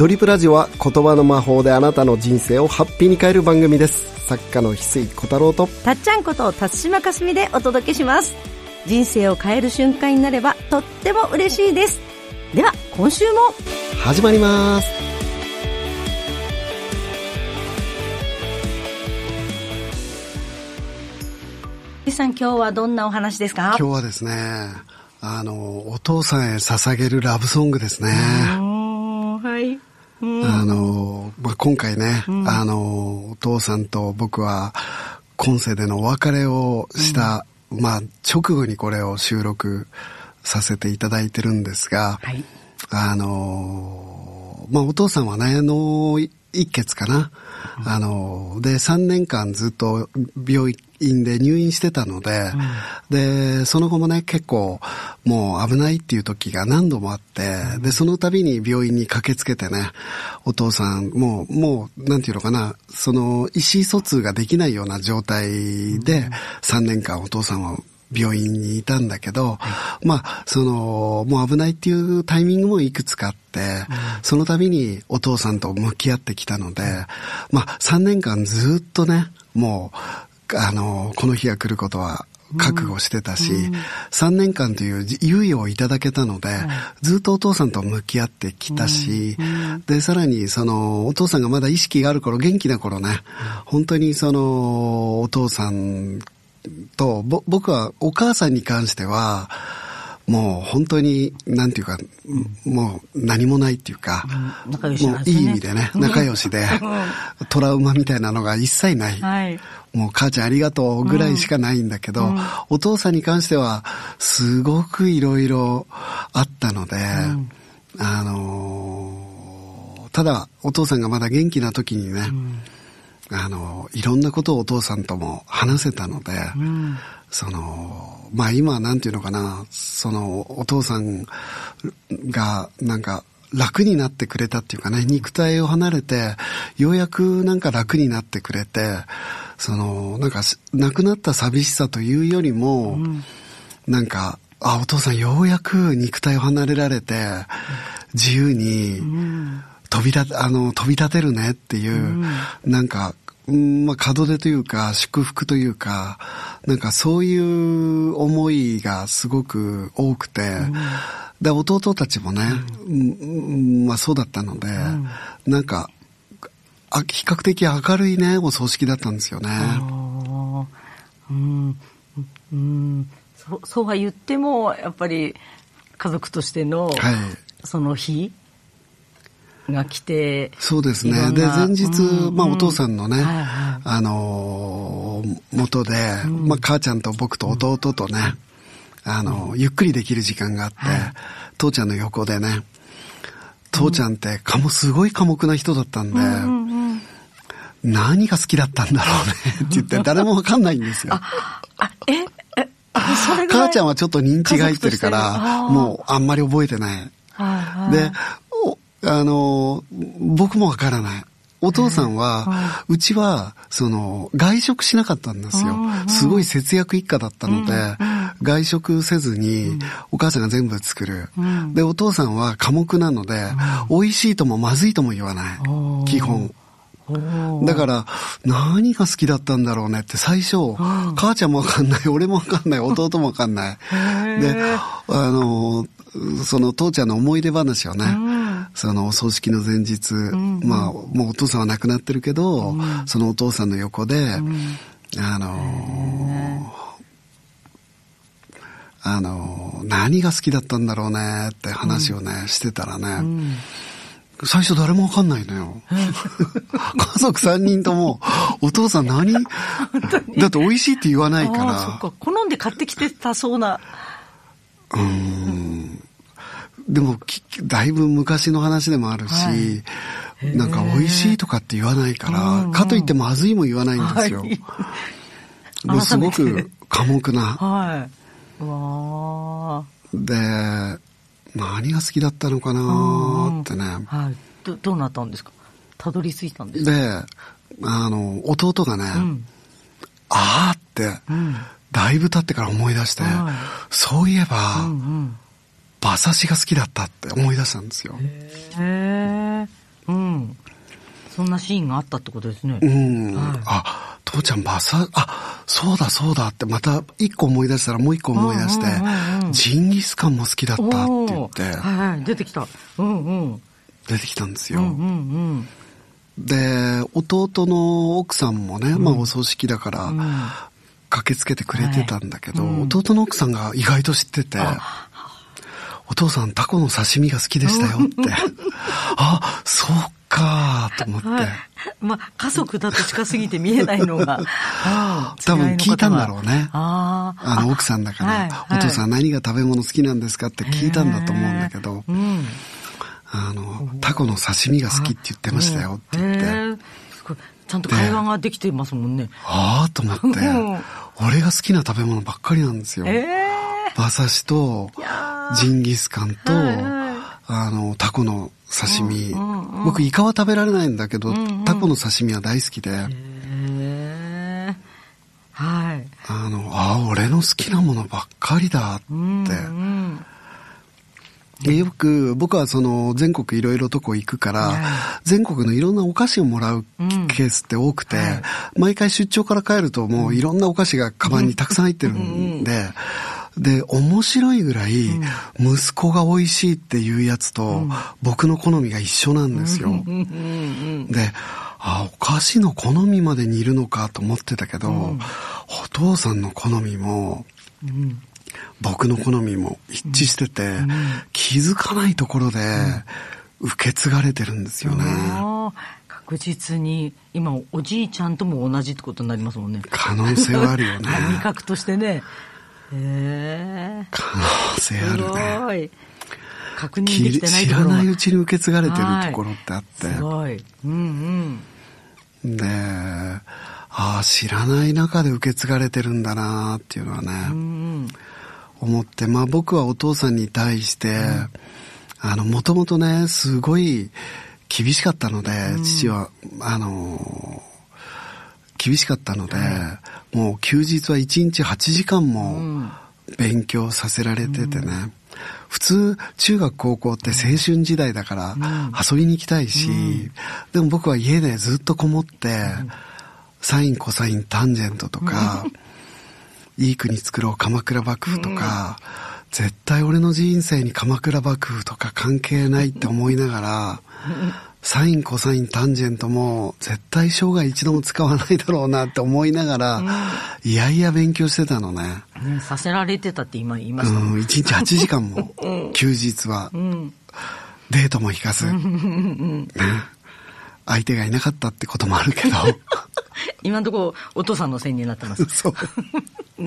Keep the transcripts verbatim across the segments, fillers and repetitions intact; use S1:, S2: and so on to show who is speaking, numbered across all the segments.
S1: ドリップラジオは言葉の魔法であなたの人生をハッピーに変える番組です。作家の翡翠小太郎と
S2: たっちゃんこと辰島かすみでお届けします。人生を変える瞬間になればとっても嬉しいです。では今週も
S1: 始まります。
S2: さん、今日はどんなお話ですか？
S1: 今日はですね、あのお父さんへ捧げるラブソングですね。
S2: はい、うん、
S1: あの、まあ、今回ね、
S2: うん、
S1: あのお父さんと僕は今世でのお別れをした、うん、まあ直後にこれを収録させていただいてるんですが、
S2: はい、
S1: あのまあお父さんはね、脳一血かな、うん、あのでさんねんかんずっと病院で入院してたので、うん、でその後もね結構もう危ないっていう時が何度もあって、うん、でその度に病院に駆けつけてね、お父さんもうもうなんていうのかな、その意思疎通ができないような状態でさんねんかんお父さんは病院にいたんだけど、はい、まあそのもう危ないっていうタイミングもいくつかあって、うん、その度にお父さんと向き合ってきたので、まあさんねんかんずっとね、もうあのこの日が来ることは覚悟してたし、うん、さんねんかんという猶予をいただけたので、うん、ずっとお父さんと向き合ってきたし、うん、でさらにそのお父さんがまだ意識がある頃、元気な頃ね、うん、本当にそのお父さんとぼ僕はお母さんに関してはもう本当になんていうか、もう何もないっていうか、
S2: うん、仲良しなんですね、
S1: もういい意味でね、仲良しでトラウマみたいなのが一切ない、
S2: はい、も
S1: う母ちゃんありがとうぐらいしかないんだけど、うん、お父さんに関してはすごくいろいろあったので、うん、あのただお父さんがまだ元気な時にね、うん、あのいろんなことをお父さんとも話せたので、うん、そのまあ今なんていうのかな、そのお父さんがなんか楽になってくれたっていうかね、肉体を離れてようやくなんか楽になってくれて、そのなんか亡くなった寂しさというよりも、うん、なんかあお父さんようやく肉体を離れられて自由に飛び立てあの飛び立てるねっていう、うん、なんかうんまあ、門出というか祝福というか、なんかそういう思いがすごく多くて、うん、で弟たちもね、うんうんまあ、そうだったので、うん、なんかあ比較的明るいねお葬式だったんですよね。
S2: あ、うんうん、そ, そうは言ってもやっぱり家族としての、はい、その日が来て、
S1: そうですね。で前日、うん、まあお父さんのね、うんはいはい、あのー、元で、うん、まあ母ちゃんと僕と弟とね、うん、あのー、ゆっくりできる時間があって、はい、父ちゃんの横でね、父ちゃんってかもすごい寡黙な人だったんで、うんうんうん、何が好きだったんだろうねって言って誰もわかんないんですよ。
S2: ああええあそれぐらい
S1: 母ちゃんはちょっと認知が入ってるからもうあんまり覚えてない。はいはい、であの僕もわからない。お父さんは、うちはその外食しなかったんですよ。すごい節約一家だったので、外食せずにお母さんが全部作る。でお父さんは寡黙なので、美味しいともまずいとも言わない。基本。だから何が好きだったんだろうねって最初、母ちゃんもわかんない、俺もわかんない、弟もわかんない。で、あのその父ちゃんの思い出話をね。そのお葬式の前日、うんうん、まあもうお父さんは亡くなってるけど、うん、そのお父さんの横で、うん、あのー、あのー、何が好きだったんだろうねって話をね、うん、してたらね、うん、最初誰もわかんないのよ。家族さんにんともお父さん何だって美味しいって言わないから。
S2: あ、そっか、好んで買ってきてたそうな。
S1: うーんでもだいぶ昔の話でもあるし、はい、なんか美味しいとかって言わないから、うんうん、かといってまずいも言わないんですよ。はい、もうすごく寡黙な。
S2: はい、わ
S1: で何が好きだったのかなってね、
S2: はい、ど, どうなったんですか？たどり着いたんですか？
S1: であの弟がね、うん、あーって、うん、だいぶ経ってから思い出して、はい、そういえば、うんうん、馬刺しが好きだったって思い出したんですよ。
S2: へー、 うん。そんなシーンがあったってことですね。
S1: うん。はい、あ、父ちゃんマッサージ、あ、そうだそうだってまた一個思い出したらもう一個思い出して、うんうんうん、ジンギスカンも好きだったって言って。はい
S2: はい、出てきた。うんうん。
S1: 出てきたんですよ。
S2: うんうんうん
S1: で、弟の奥さんもね、うん、まあお葬式だから、うん、駆けつけてくれてたんだけど、はいうん、弟の奥さんが意外と知ってて、お父さんタコの刺身が好きでしたよって。あ、そうかと思って。はい、
S2: まあ家族だと近すぎて見えないのが。
S1: 多分聞いたんだろうね。ああの奥さんだから、はいはい、お父さん何が食べ物好きなんですかって聞いたんだと思うんだけど、うんあの、タコの刺身が好きって言ってましたよって言って。
S2: すごいちゃんと会話ができてますもんね。
S1: ああと思って、俺が好きな食べ物ばっかりなんですよ。えー、馬刺しと、ジンギスカンと、あの、タコの刺身。うんうんうん、僕、イカは食べられないんだけど、うんうん、タコの刺身は大好きで。
S2: えー、はい。
S1: あの、ああ、俺の好きなものばっかりだって。うんうんよく僕はその全国いろいろとこ行くから、全国のいろんなお菓子をもらうケースって多くて、毎回出張から帰るともういろんなお菓子がカバンにたくさん入ってるんで、で、面白いぐらい息子が美味しいっていうやつと僕の好みが一緒なんですよ。で、あ、お菓子の好みまでにいるのかと思ってたけど、お父さんの好みも、僕の好みも一致してて、うん、気づかないところで受け継がれてるんですよね。
S2: うん、確実に今おじいちゃんとも同じってことになりますもんね。
S1: 可能性はあるよね。
S2: 味覚としてね。へー、
S1: 可能性あるね。
S2: すごい。確認できてない
S1: ところ知らないうちに受け継がれてるところってあって。
S2: すごい。うん
S1: うん。で、ああ知らない中で受け継がれてるんだなっていうのはね。うん思って、まあ僕はお父さんに対して、うん、あの、もともとね、すごい厳しかったので、うん、父は、あの、厳しかったので、うん、もう休日はいちにちはちじかんも勉強させられててね、うん、普通、中学高校って青春時代だから遊びに行きたいし、うん、でも僕は家でずっとこもって、うん、サイン、コサイン、タンジェントとか、うんいい国作ろう鎌倉幕府とか、うん、絶対俺の人生に鎌倉幕府とか関係ないって思いながら、うん、サインコサインタンジェントも絶対生涯一度も使わないだろうなって思いながら、うん、いやいや勉強してたのね、
S2: うん、させられてたって今言いましたね、
S1: うん、いちにちはちじかんも、うん、休日は、うん、デートも行かず、ね、相手がいなかったってこともあるけど
S2: 今のところお父さんのせいになってます。
S1: そう、うん、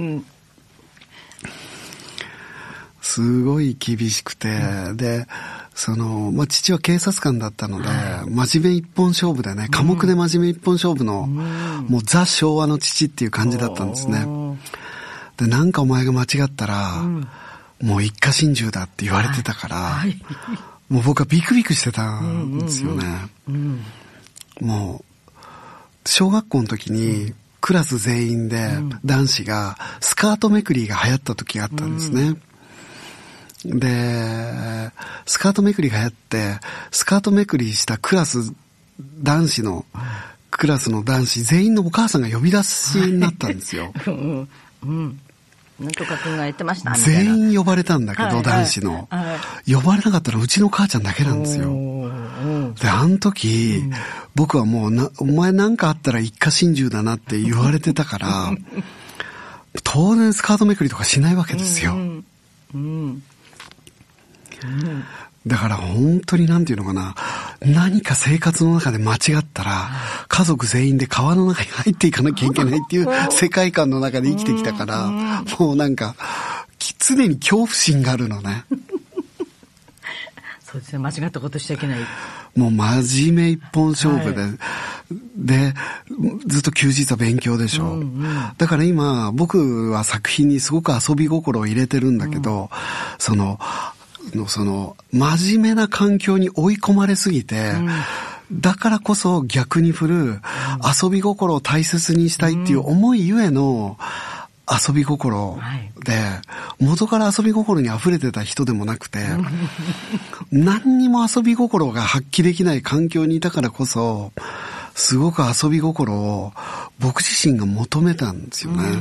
S1: すごい厳しくて、うん、でその、まあ、父は警察官だったので、はい、真面目一本勝負でね、寡黙で真面目一本勝負の、うん、もうザ昭和の父っていう感じだったんですね。でなんかお前が間違ったら、うん、もう一家心中だって言われてたから、はい、もう僕はビクビクしてたんですよね、うんうんうん、もう小学校の時にクラス全員で男子がスカートめくりが流行った時があったんですね、うん、でスカートめくりが流行ってスカートめくりしたクラス男子のクラスの男子全員のお母さんが呼び出しになったんですよ、
S2: うんうんなんとかくんが言ってましたみたいな。
S1: 全員呼ばれたんだけど、はいはい、男子の、はい、呼ばれなかったらうちの母ちゃんだけなんですよ。であの時、うん、僕はもうなお前なんかあったら一家心中だなって言われてたから当然スカートめくりとかしないわけですよ、うんうんうんうん、だから本当になんていうのかな、何か生活の中で間違ったら家族全員で川の中に入っていかなきゃいけないっていう世界観の中で生きてきたから、もうなんか常に恐怖心があるのね
S2: そうですね、間違ったことしちゃいけない。
S1: もう真面目一本勝負で、はい、でずっと休日は勉強でしょ、うんうん、だから今僕は作品にすごく遊び心を入れてるんだけど、うん、そののその真面目な環境に追い込まれすぎて、うん、だからこそ逆に振る、うん、遊び心を大切にしたいっていう思いゆえの遊び心で、 元から遊び心に溢れてた人でもなくて、何にも遊び心が発揮できない環境にいたからこそ、すごく遊び心を僕自身が求めたんですよね。うんうん、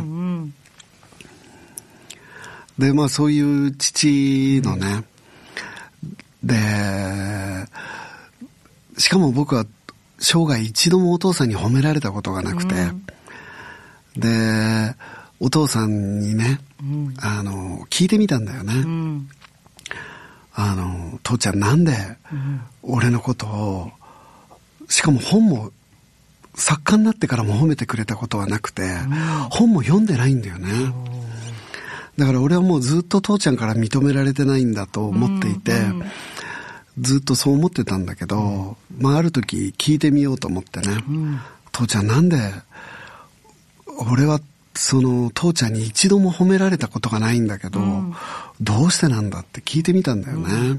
S1: で、まあそういう父のね、うん、で、しかも僕は生涯一度もお父さんに褒められたことがなくて、うん、で、お父さんにね、うん、あの、聞いてみたんだよね。うん、あの、父ちゃんなんで俺のことを、しかも本も作家になってからも褒めてくれたことはなくて、うん、本も読んでないんだよね。だから俺はもうずっと父ちゃんから認められてないんだと思っていて、うんうん、ずっとそう思ってたんだけど、うん、まあある時聞いてみようと思ってね、うん、父ちゃんなんで俺はその父ちゃんに一度も褒められたことがないんだけど、うん、どうしてなんだって聞いてみたんだよね。うん、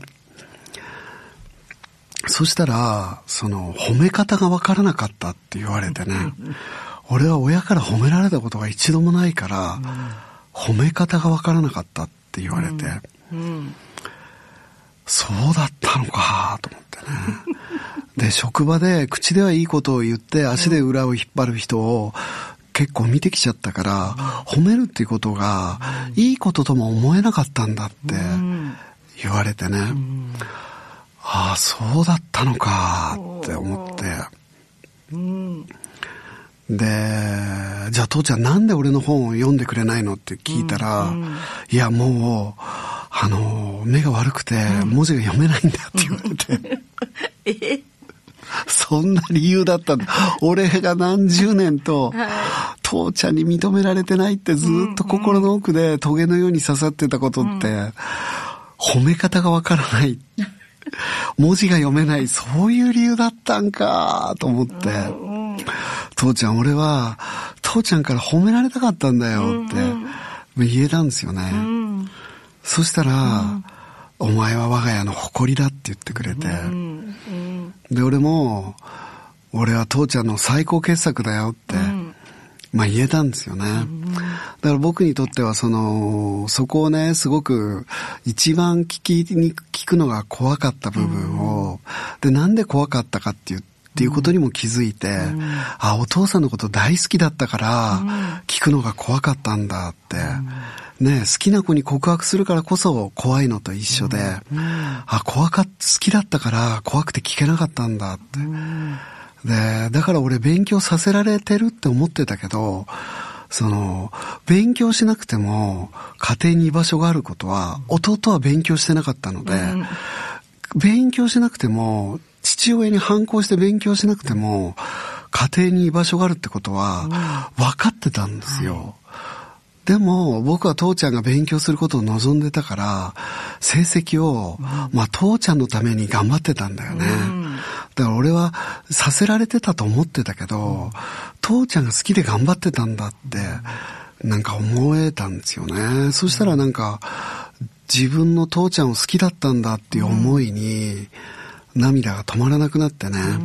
S1: そしたらその褒め方がわからなかったって言われてね、俺は親から褒められたことが一度もないから、うん、褒め方がわからなかったって言われて、うんうん、そうだったのかと思ってね。で、職場で口ではいいことを言って足で裏を引っ張る人を結構見てきちゃったから、褒めるっていうことがいいこととも思えなかったんだって言われてね、ああそうだったのかって思って、で、じゃあ父ちゃんなんで俺の本を読んでくれないのって聞いたら、いやもうあの目が悪くて文字が読めないんだって言われて、えそんな理由だったんだ。俺が何十年と、はい、父ちゃんに認められてないってずっと心の奥でトゲのように刺さってたことって、うん、褒め方がわからない。文字が読めない。そういう理由だったんかと思って、うんうん、父ちゃん俺は父ちゃんから褒められたかったんだよって言えたんですよね。うん、そしたら、うんお前は我が家の誇りだって言ってくれて、うんうん、で俺も俺は父ちゃんの最高傑作だよって、うん、まあ言えたんですよね、うん、だから僕にとってはそのそこをねすごく一番聞きに聞くのが怖かった部分を、うん、でなんで怖かったかっていうっていうことにも気づいて、うん、あお父さんのこと大好きだったから、うん、聞くのが怖かったんだって、うんね、好きな子に告白するからこそ怖いのと一緒で、うんうん、あ、怖かっ、好きだったから怖くて聞けなかったんだって、うん。で、だから俺勉強させられてるって思ってたけど、その、勉強しなくても家庭に居場所があることは、弟は勉強してなかったので、うん、勉強しなくても、父親に反抗して勉強しなくても、家庭に居場所があるってことは分かってたんですよ。うんでも僕は父ちゃんが勉強することを望んでたから成績を、まあ父ちゃんのために頑張ってたんだよね、うん、だから俺はさせられてたと思ってたけど、うん、父ちゃんが好きで頑張ってたんだってなんか思えたんですよね。そしたらなんか自分の父ちゃんを好きだったんだっていう思いに涙が止まらなくなってね、うん、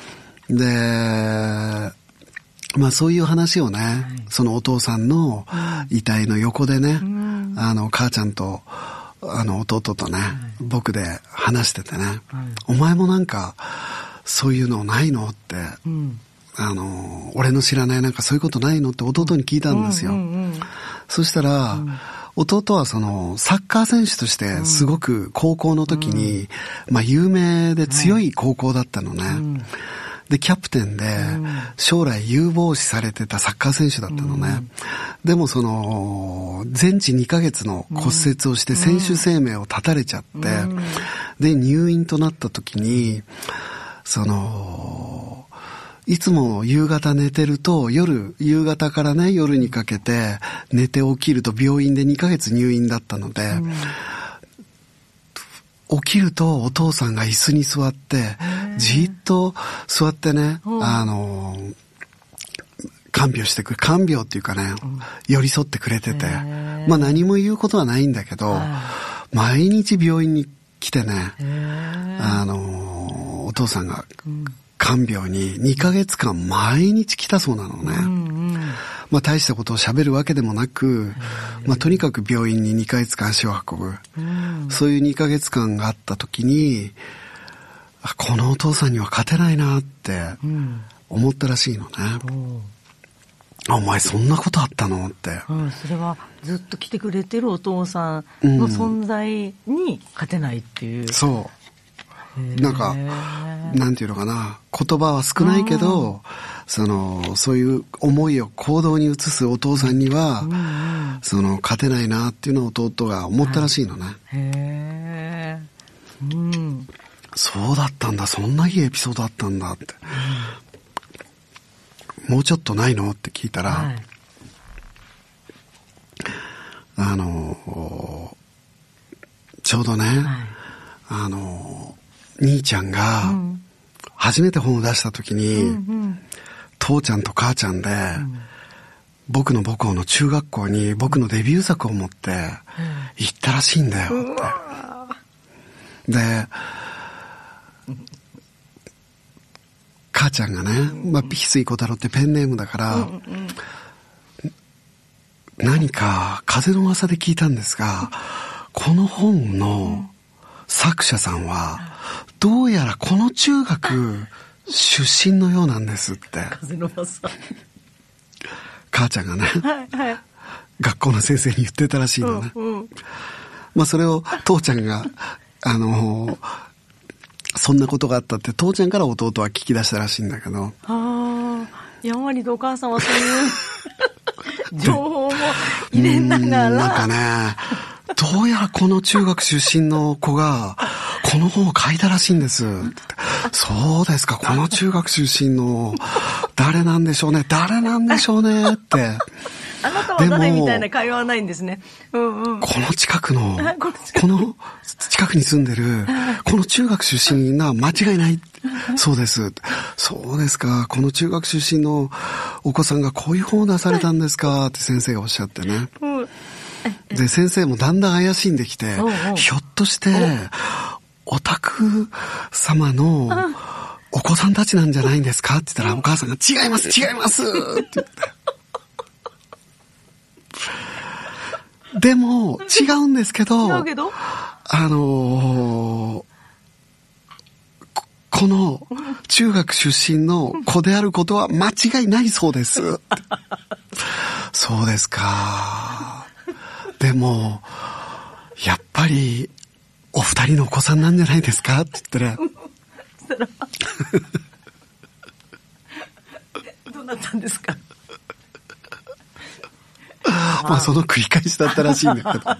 S1: でまあそういう話をね、はい、そのお父さんの遺体の横でね、うん、あの母ちゃんとあの弟とね、はい、僕で話しててね、はい、お前もなんかそういうのないのって、うん、あの俺の知らないなんかそういうことないのって弟に聞いたんですよ、うんうんうん、そしたら、うん、弟はそのサッカー選手としてすごく高校の時に、うんまあ有名で強い高校だったのね、うんで、キャプテンで、将来有望視されてたサッカー選手だったのね。うん、でもその、全治にかげつの骨折をして選手生命を絶たれちゃって、うん、で、入院となった時に、その、いつも夕方寝てると、夜、夕方からね、夜にかけて寝て起きると病院でにかげつ入院だったので、うん起きるとお父さんが椅子に座ってじっと座ってねあの看病してくれ看病っていうかね寄り添ってくれててまあ何も言うことはないんだけど毎日病院に来てねあのお父さんが看病ににかげつかん毎日来たそうなのね。うんうん、まあ大したことを喋るわけでもなく、まあとにかく病院ににかげつかん足を運ぶ。うん、そういうにかげつかんがあった時に、このお父さんには勝てないなって思ったらしいのね。うんお前そんなことあったのって、
S2: うん、それはずっと来てくれてるお父さんの存在に勝てないっていう、
S1: うん、そうなんかなんていうのかな言葉は少ないけどそのそういう思いを行動に移すお父さんには、うんうん、その勝てないなっていうのを弟が思ったらしいのね、はい、へー、うん、そうだったんだそんないいエピソードあったんだって、うんもうちょっとないのって聞いたら、はい、あのちょうどね、はい、あの兄ちゃんが初めて本を出した時に、うんうん、父ちゃんと母ちゃんで、うん、僕の母校の中学校に僕のデビュー作を持って行ったらしいんだよって。で母ちゃんがね、まあ、翡翠小太郎ってペンネームだから、うんうん、何か風の噂で聞いたんですが、この本の作者さんはどうやらこの中学出身のようなんですって。
S2: 風の噂。
S1: 母ちゃんがね、はいはい、学校の先生に言ってたらしいのね。うんうん、まあそれを父ちゃんがあのそんなことがあったって父ちゃんから弟は聞き出したらしいんだけど。あ
S2: あ、やんわりとお母さんはそういう情報も入れながら。
S1: なんかね、どうやらこの中学出身の子がこの本を書いたらしいんです。そうですか、この中学出身の誰なんでしょうね、誰なんでしょうねって。
S2: あなたは誰みたいな会話はないんですね。うんうん、
S1: この近くの、この近くに住んでる、この中学出身が間違いない。そうです。そうですか。この中学出身のお子さんがこういう本を出されたんですかって先生がおっしゃってね。で、先生もだんだん怪しんできて、ひょっとして、お宅様のお子さんたちなんじゃないんですかって言ったら、お母さんが違います、違いますって言って。でも違うんですけど、
S2: 違うけど
S1: あのー、こ, この中学出身の子であることは間違いないそうです。そうですか。でもやっぱりお二人のお子さんなんじゃないですかって言ったら
S2: どうなったんですか。
S1: まあその繰り返しだったらしいんだけど。なんか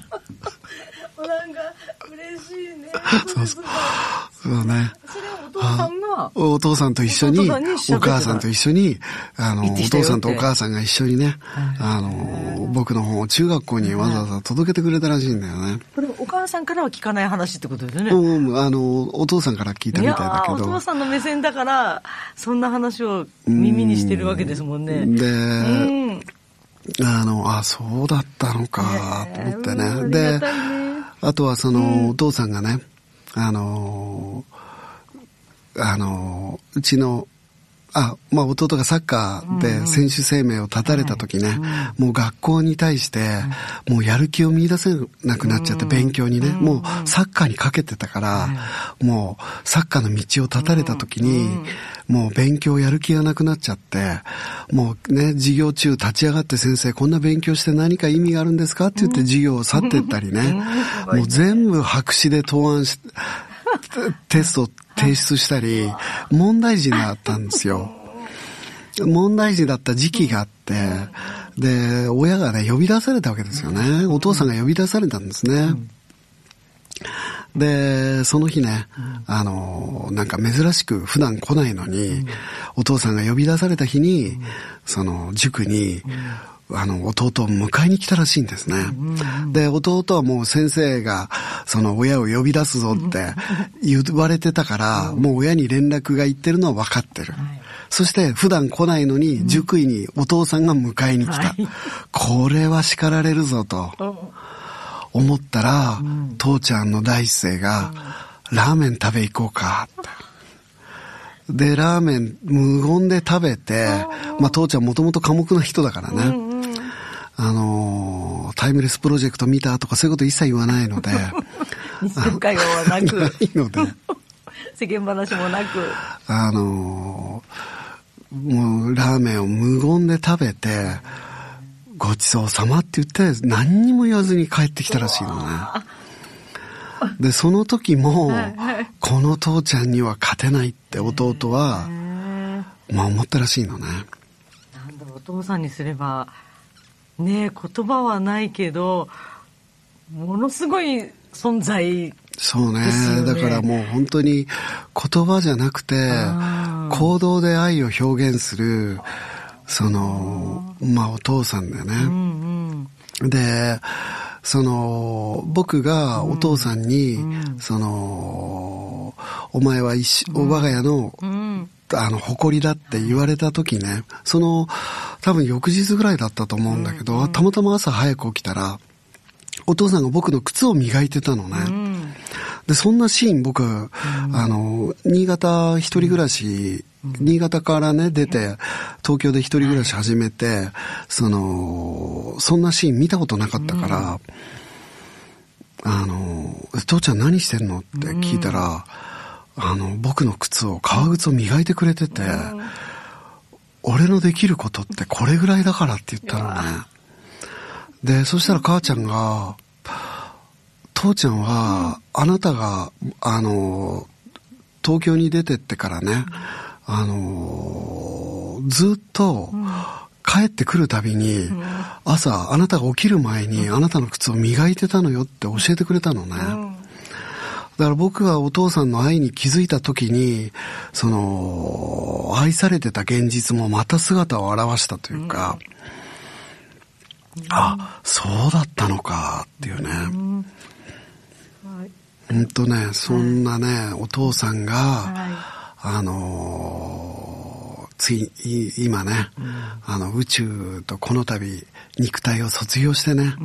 S2: 嬉しいね。
S1: そうそう。そうね。
S2: それはお父さんが
S1: お父さんと一緒に、お母さんと一緒に、あの、お父さんとお母さんが一緒にね、あの、僕の本を中学校にわざわざ届けてくれたらしいんだよね。
S2: これお母さんからは聞かない話ってことですよね。
S1: うん、あの、お父さんから聞いたみたいだけど。
S2: いや、お父さんの目線だから、そんな話を耳にしてるわけですもんね。
S1: で、うんあの、あ、そうだったのか、と思ってね。えー、で、ね、あとはその、うん、お父さんがね、あの、あの、うちの、あ、まあ弟がサッカーで選手生命を絶たれた時ね、うんうん、もう学校に対して、もうやる気を見出せなくなっちゃって、勉強にね、もうサッカーにかけてたから、もうサッカーの道を絶たれた時に、もう勉強やる気がなくなっちゃって、もうね、授業中立ち上がって先生、こんな勉強して何か意味があるんですかって言って授業を去ってったりね、もう全部白紙で答案し、テスト提出したり、問題児だったんですよ。問題児だった時期があって、で、親がね、呼び出されたわけですよね。お父さんが呼び出されたんですね。で、その日ね、あの、なんか珍しく普段来ないのに、お父さんが呼び出された日に、その塾に、あの、弟を迎えに来たらしいんですね。で、弟はもう先生が、その親を呼び出すぞって言われてたから、もう親に連絡が行ってるのは分かってる。そして普段来ないのに、塾医にお父さんが迎えに来た。これは叱られるぞと思ったら、父ちゃんの第一声が、ラーメン食べ行こうかって。 で、ラーメン無言で食べて、まあ父ちゃんもともと寡黙な人だからね。うんうん、あのー、タイムレスプロジェクト見たとかそういうこと一切言わないので。
S2: 日常会話はなく。
S1: ないので。
S2: 世間話もなく。
S1: あのー、もうラーメンを無言で食べて、ごちそうさまって言って何にも言わずに帰ってきたらしいのね。で、その時も、はいはい、この父ちゃんには勝てないって弟は、まあ思ったらしいのね。
S2: なんだろう、お父さんにすれば、ねえ、言葉はないけど、ものすごい存在、
S1: そうね。だからもう本当に言葉じゃなくて、行動で愛を表現する、その、まあお父さんだよね。うんうん、で、その、僕がお父さんに、うん、その、お前は一、うん、我が家の、うん、あの、誇りだって言われた時ね、その、多分翌日ぐらいだったと思うんだけど、うんうん、たまたま朝早く起きたら、お父さんが僕の靴を磨いてたのね。うん、で、そんなシーン僕、うん、あの、新潟一人暮らし、うん、新潟からね、出て、東京で一人暮らし始めて、その、そんなシーン見たことなかったから、うん、あの、父ちゃん何してんのって聞いたら、うん、あの、僕の靴を、革靴を磨いてくれてて、うん、俺のできることってこれぐらいだからって言ったのね。で、そしたら母ちゃんが、父ちゃんは、あなたが、あの、東京に出てってからね、あの、ずっと、帰ってくるたびに、朝、あなたが起きる前に、あなたの靴を磨いてたのよって教えてくれたのね。だから僕がお父さんの愛に気づいた時に、その、愛されてた現実もまた姿を現したというか、うん、あ、そうだったのかっていうね。うんはい、ほんとね、そんなね、はい、お父さんが、はい、あのー、つい、今ね、うん、あの、宇宙とこの度、肉体を卒業してね、うん、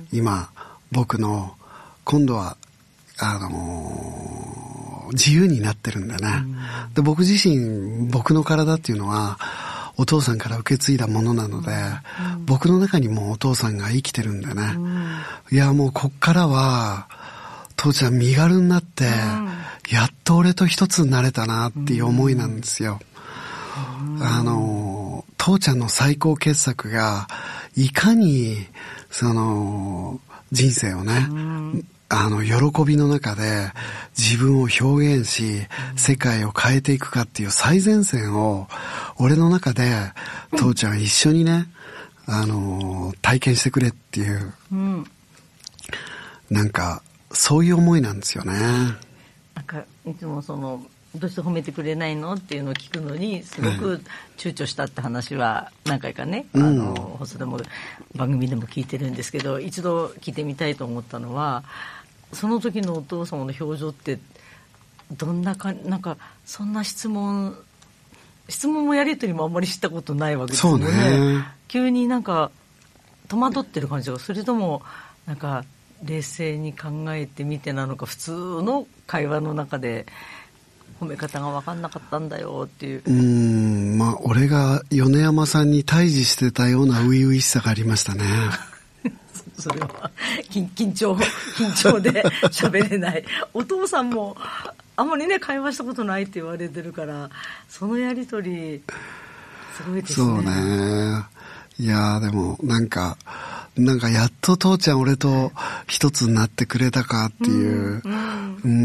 S1: 今、僕の、今度は、あのー、自由になってるんだね、うん。で、僕自身、僕の体っていうのは、お父さんから受け継いだものなので、うん、僕の中にもお父さんが生きてるんだよね。うん、いや、もうこっからは、父ちゃん身軽になって、うん、やっと俺と一つになれたなっていう思いなんですよ。うん、あの、父ちゃんの最高傑作が、いかに、その、人生をね、うんあの、喜びの中で自分を表現し、世界を変えていくかっていう最前線を、俺の中で、父ちゃん一緒にね、あの、体験してくれっていう、うん、なんか、そういう思いなんですよね。
S2: なんか、いつもその、どうして褒めてくれないのっていうのを聞くのにすごく躊躇したって話は何回かね、うん、あの放送でも番組でも聞いてるんですけど、一度聞いてみたいと思ったのは、その時のお父様の表情ってどんなか、なんかそんな質問質問もやり取りもあんまりしたことないわけですよね。そうね。急になんか戸惑ってる感じが、それともなんか冷静に考えてみてなのか、普通の会話の中で褒め方が分かんなかったんだよっていう。うー
S1: ん、まあ俺が米山さんに対峙してたような初々しさがありましたね。
S2: それは緊張緊張で喋れない。お父さんもあんまりね会話したことないって言われてるから、そのやりとりすごいですね。
S1: そうね。いやでもなんかなんかやっと父ちゃん俺と一つになってくれたかっていう、うん、うん、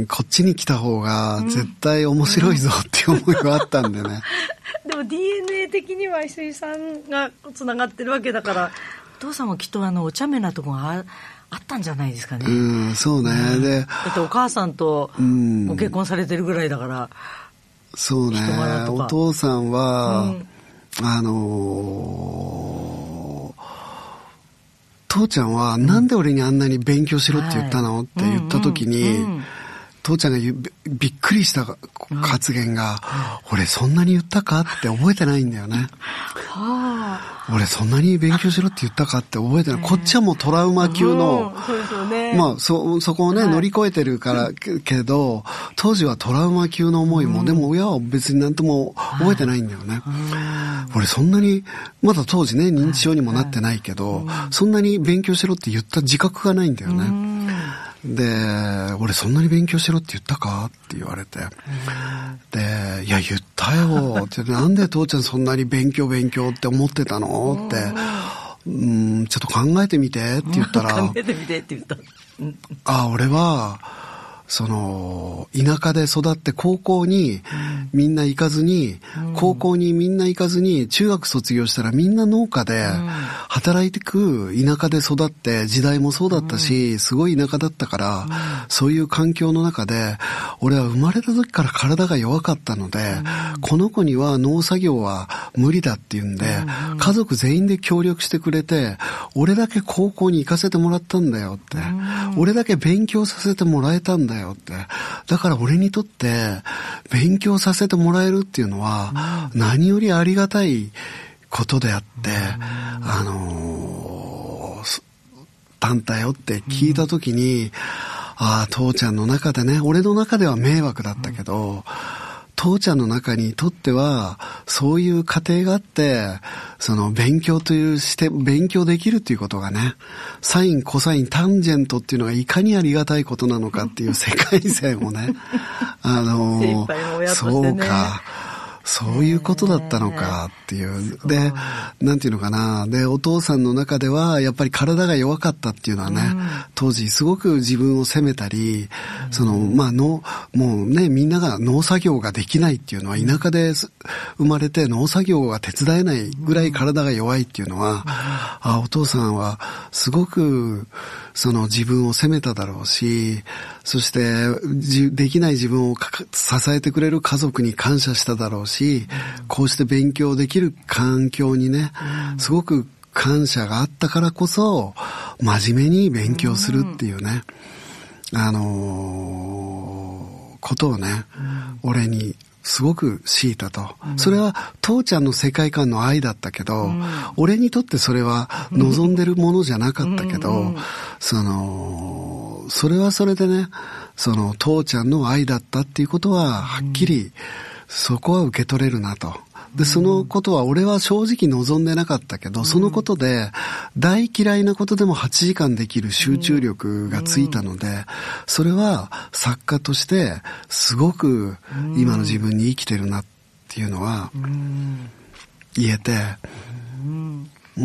S1: こっちに来た方が絶対面白いぞっていう思いがあったんでね。
S2: でも ディーエヌエー 的には石井さんがつながってるわけだから、お父さんもきっとあのお茶目なとこが あ, あったんじゃないですかね。
S1: うん、そうね。うん、で、
S2: だってお母さんとご結婚されてるぐらいだから。
S1: うん、そうね。お父さんは、うん、あのー。父ちゃんはなんで俺にあんなに勉強しろって言ったの、うん、って言った時に、うんうん、 父ちゃんがび, びっくりした発言が、うん、俺そんなに言ったかって覚えてないんだよね。はあ、俺そんなに勉強しろって言ったかって覚えてない。こっちはもうトラウマ級の、
S2: うん、そうですよね、
S1: まあそ、そこをね、はい、乗り越えてるからけど、当時はトラウマ級の思いも、うん、でも親は別になんとも覚えてないんだよね。はい、俺そんなに、まだ当時ね、認知症にもなってないけど、はい、そんなに勉強しろって言った自覚がないんだよね。うんで、俺そんなに勉強しろって言ったかって言われて。で、いや言ったよって、なんで父ちゃんそんなに勉強勉強って思ってたのって、うん、ちょっと考えてみてって言ったら、
S2: 考えてみてって言った。
S1: あ、俺は、その、田舎で育って高校にみんな行かずに、うん、高校にみんな行かずに、中学卒業したらみんな農家で働いてく田舎で育って、時代もそうだったし、すごい田舎だったから、うん、そういう環境の中で、俺は生まれた時から体が弱かったので、うん、この子には農作業は無理だって言うんで、うん、家族全員で協力してくれて、俺だけ高校に行かせてもらったんだよって、うん、俺だけ勉強させてもらえたんだよって。だから俺にとって勉強させてもらえるっていうのは何よりありがたいことであって、あのー、たんだよって聞いたときに、ああ、父ちゃんの中でね、俺の中では迷惑だったけど、父ちゃんの中にとってはそういう過程があって、その勉強というして勉強できるっていうことがね、サインコサインタンジェントっていうのがいかにありがたいことなのかっていう世界線をね、あのー、そうか。そういうことだったのかっていう。で、なんていうのかな。で、お父さんの中では、やっぱり体が弱かったっていうのはね、うん、当時すごく自分を責めたり、うん、その、まあ、の、もうね、みんなが農作業ができないっていうのは、田舎で生まれて農作業が手伝えないぐらい体が弱いっていうのは、うん、あ、お父さんはすごく、その自分を責めただろうし、そしてできない自分を支えてくれる家族に感謝しただろうし、こうして勉強できる環境にね、すごく感謝があったからこそ、真面目に勉強するっていうね、あのー、ことをね、俺にすごく強いたと、うん、それは父ちゃんの世界観の愛だったけど、うん、俺にとってそれは望んでるものじゃなかったけど、うん、そのそれはそれでね、その父ちゃんの愛だったっていうことははっきりそこは受け取れるなと。で、そのことは俺は正直望んでなかったけど、そのことで大嫌いなことでもはちじかんできる集中力がついたので、それは作家としてすごく今の自分に生きてるなっていうのは言えて、うん、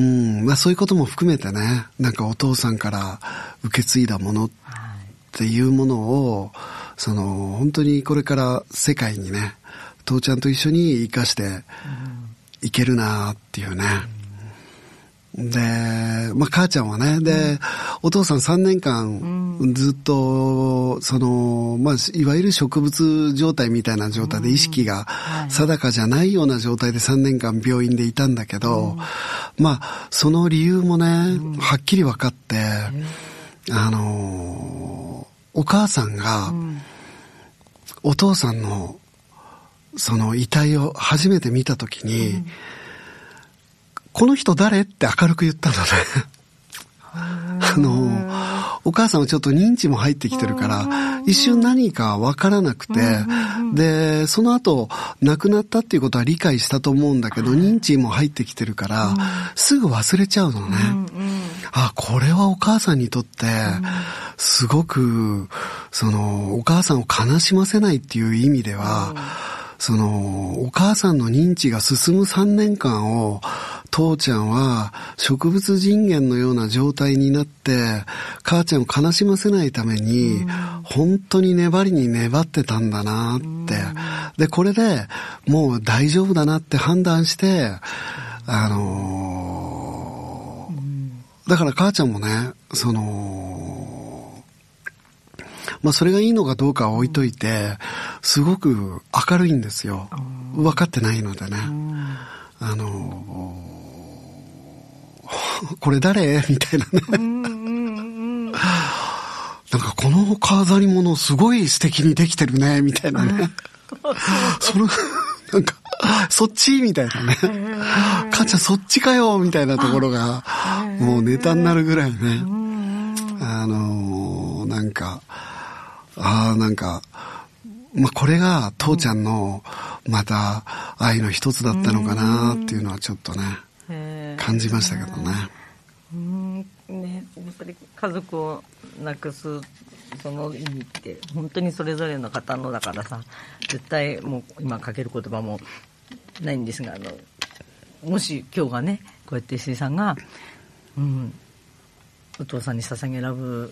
S1: まあそういうことも含めてね、なんかお父さんから受け継いだものっていうものを、その本当にこれから世界にね、父ちゃんと一緒に生かしていけるなっていうね。で、まあ母ちゃんはね、で、お父さんさんねんかんずっと、その、まあいわゆる植物状態みたいな状態で意識が定かじゃないような状態でさんねんかん病院でいたんだけど、まあその理由もね、はっきり分かって、あの、お母さんが、お父さんのその遺体を初めて見たときに、うん、この人誰って明るく言ったのね。あの、お母さんはちょっと認知も入ってきてるから、一瞬何かわからなくて、で、その後亡くなったっていうことは理解したと思うんだけど、認知も入ってきてるから、すぐ忘れちゃうのね。あ、これはお母さんにとって、すごく、その、お母さんを悲しませないっていう意味では、その、お母さんの認知が進むさんねんかんを、父ちゃんは植物人間のような状態になって、母ちゃんを悲しませないために、本当に粘りに粘ってたんだなって。で、これでもう大丈夫だなって判断して、あのー、だから母ちゃんもね、その、まあそれがいいのかどうかは置いといて、すごく明るいんですよ。分かってないのでね。あの、これ誰みたいなね。 なんかこの飾り物すごい素敵にできてるね、みたいなね。その、なんか、そっちみたいなね。母ちゃんそっちかよみたいなところが、もうネタになるぐらいね。あのー、なんか、ああ、なんか、まあ、これが父ちゃんの、また、愛の一つだったのかなっていうのはちょっとね、感じましたけどね。
S2: うんね、やっぱり家族をなくすその意味って本当にそれぞれの方のだからさ、絶対もう今かける言葉もないんですが、あのもし今日がねこうやって石井さんが、うん、お父さんに捧げラブ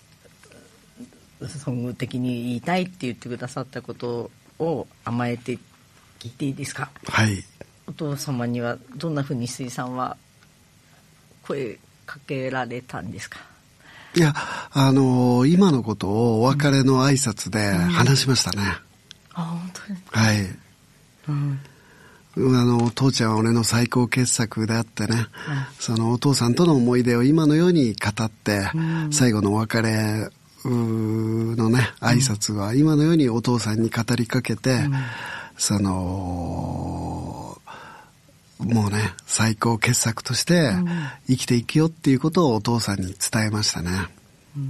S2: ソング的に言いたいって言ってくださったことを甘えて聞いていいですか？
S1: はい。
S2: お父様にはどんなふうに石井さんは声かけられたんですか？
S1: いや、あのー、今のことをお別れの挨拶で話しましたね。
S2: うん、あ、本当に。
S1: はい。うん、あの、父ちゃんは俺の最高傑作であってね、うん、そのお父さんとの思い出を今のように語って、うん、最後のお別れのね、挨拶は今のようにお父さんに語りかけて、うん、その、もうね、最高傑作として生きていくよっていうことをお父さんに伝えましたね。
S2: うん、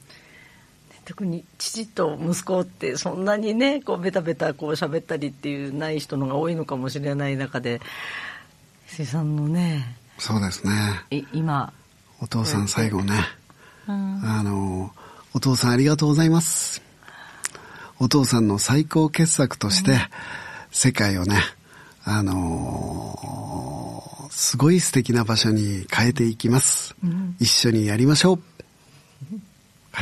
S2: 特に父と息子ってそんなにね、こうベタベタこう喋ったりっていうない人のが多いのかもしれない中で、石井さんのね。
S1: そうですね。
S2: 今。
S1: お父さん最後ね、うん、あの、お父さんありがとうございます。お父さんの最高傑作として世界をね、あのー、すごい素敵な場所に変えていきます、うん、一緒にやりましょう、うん、はい。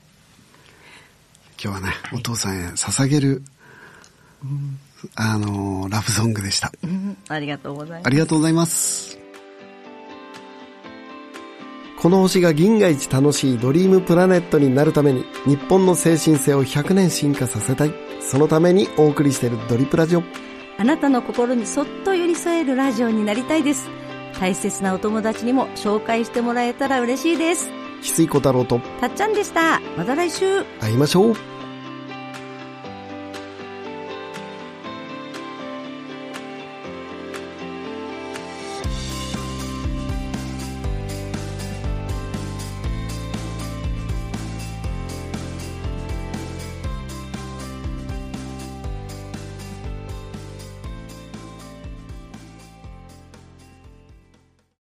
S1: 今日はね、はい、お父さんへ捧げる、うん、あのー、ラブソングでした、うん、
S2: ありがとうございます。
S1: ありがとうございます。
S3: この星が銀河一楽しいドリームプラネットになるために、日本の精神性をひゃくねん進化させたい。そのためにお送りしているドリプラジオ。
S4: あなたの心にそっと寄り添えるラジオになりたいです。大切なお友達にも紹介してもらえたら嬉しいです。
S3: 翡翠小太郎と
S4: たっちゃんでした。また来週
S3: 会いましょう。